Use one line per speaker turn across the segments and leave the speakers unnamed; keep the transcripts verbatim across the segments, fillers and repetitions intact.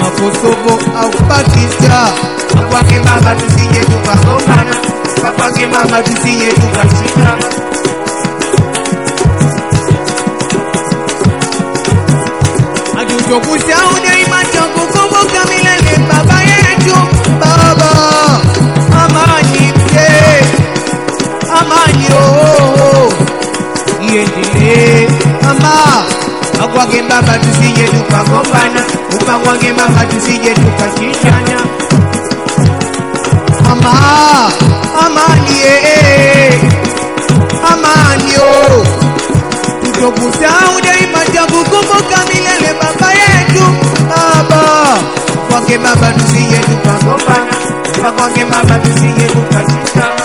kama Kosovo au Pakistan.
Kwake baba tusije tukagombana, kwake mama tusije tukashindana.
Hatutokusahau daima tutakukumbuka milele baba yetu. Baba amani mzee, amani oh, iendelee mama.
Kwake baba tusije tukagombana, kwake mama tusije tukashindana.
Mama amani eh, amani oh, tutokusahau daima tutakukumbuka milele baba yetu. Baba
kwake baba tusije tukagombana, kwake mama tusije tukashindana.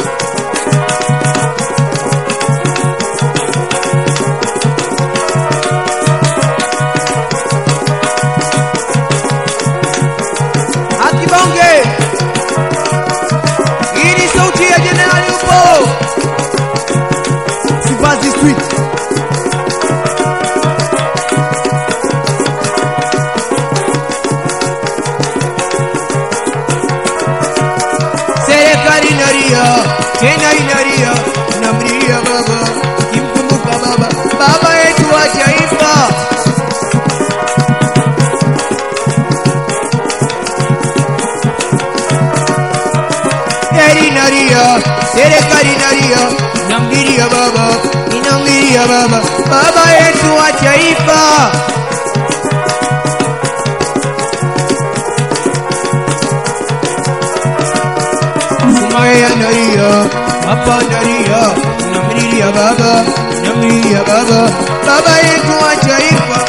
Akibonge ini sauti ya Jenerali upo Sivazi Street. Serikali inalia, tena inalia, namlilia baba, kimkumbuka baba, baba yetu wa taifa. Inalia, serikali inalia, namlilia baba, inamlilia baba, baba yetu wa taifa. Sumaya analia, hapa analia, namlilia baba, namlilia baba, baba yetu wa taifa.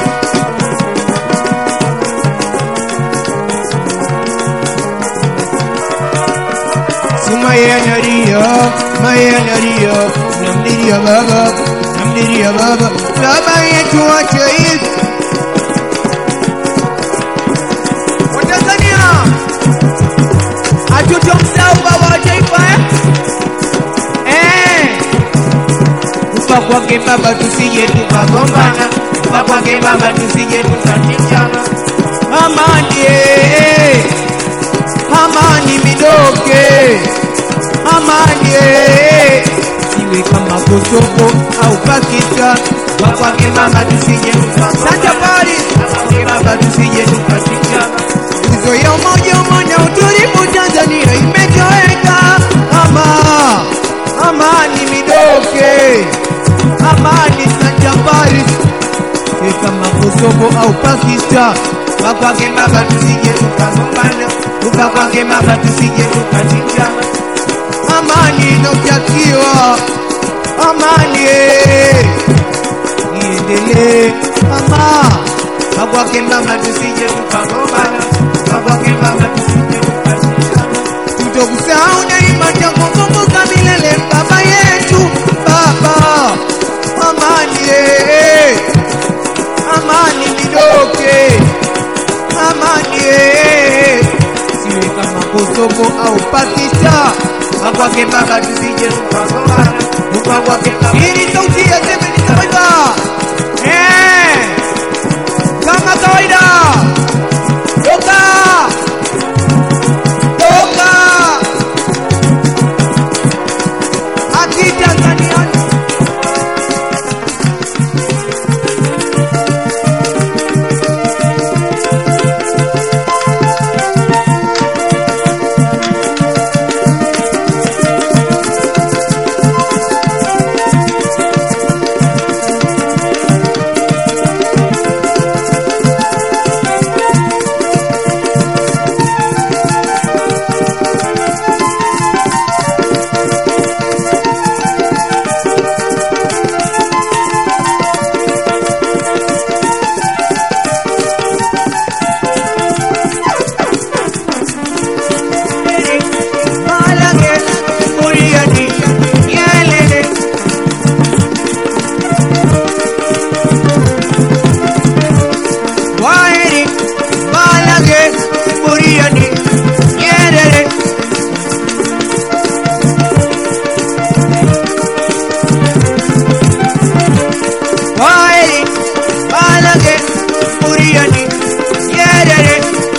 Maya nalia, Maya nalia, namlilia baba, namlilia baba, baba yetu wa taifa. Watanzania, hatutomsahau baba wa taifa eh? Eh,
kufa kwake baba tusije tukagombana, kufa kwake baba tusije tukashindana.
Amani eh, amani midoke, amani siwe kama Kosovo au Pakistan.
Kwake mama tusije
tukasafari,
kwake baba tusije tukashindana.
Uzo ya umoja, umoja, utulivu Tanzania imetoweka. Ama amani midoke, amani safari, siwe kama Kosovo au Pakistan.
Kwake baba tusije tukagombana, kwake mama tusije tukashindana.
Amani inotakiwa, amani iendelee mama.
Kwake mama tusije tukagombana, kwake mama tusije tukashindana.
Tutokusahau daima tutakukumbuka milele baba yetu. Baba amani amani midoke, amani siwe kama Kosovo au Pakistan.
Kwake baba tusije tukagombana, kwake baba.
Hii sauti ya Semeni Taifa eh, kama kawaida. Toka toka haki Tanzania. Buriani, Yerere,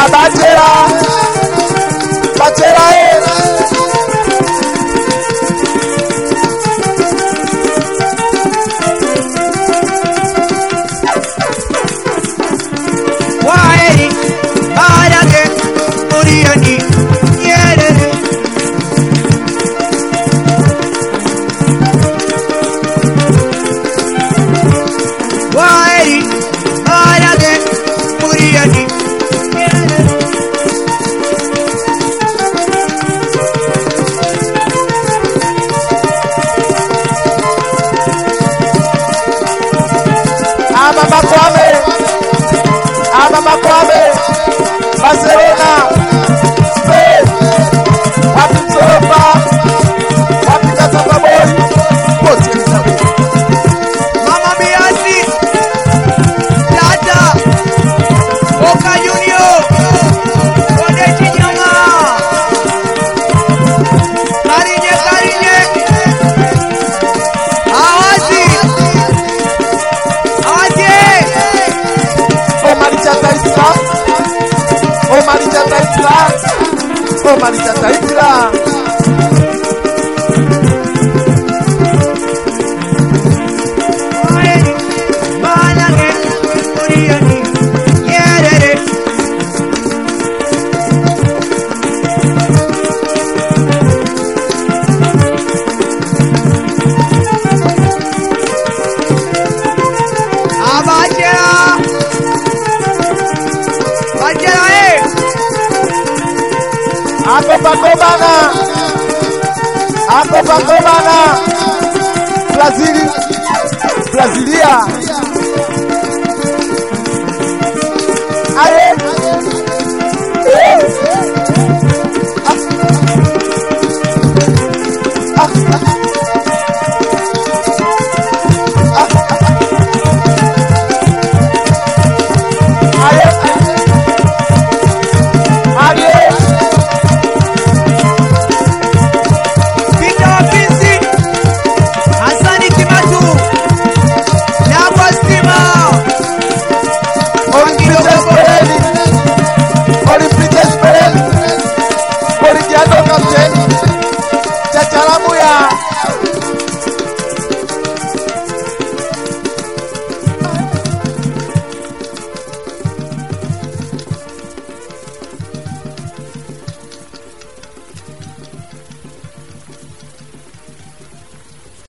Abatera Batera
Waheri Maharage Muriani Nyerere Waheri Maharage Muriani Nyerere
Mama Kwame Mama Kwame Barcelona Spain Wapi Zoba Wapi Kasababoi Pote Elizabeth
Mama Biasi Tata Oka Junior Ode Chinyama Karinye Karinye Awazi Awazi
Omar Chata Isla Omar Chata Isla Omar Chata Isla
Waheri Maharage Muriani Nyerere Abachera Bachera eh
Akopakobana Akopakobana Brazil